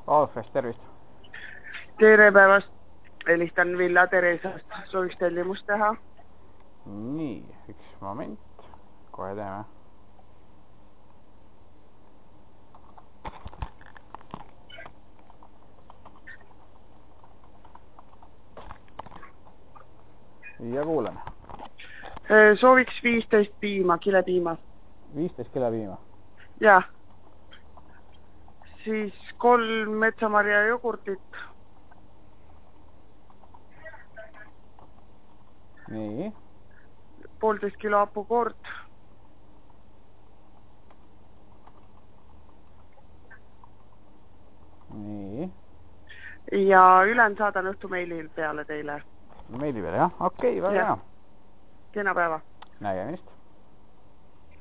Alfred, tervist! Tere päevast! Helistan Villa Teresast. Sooviks tellimust teha? Nii, üks moment. Kohe teeme. Ja kuulen. Sooviks 15 piima, kilepiima. 15 kilepiima? Jah. Siis 3 metsamarja jogurtit. Nii. 1,5 kilo hapukoort. Nii. Ja ülen saadan õhtu meilil peale teile. Meili peale, jah? Okei, väga hea. Kena päeva. Nägemist.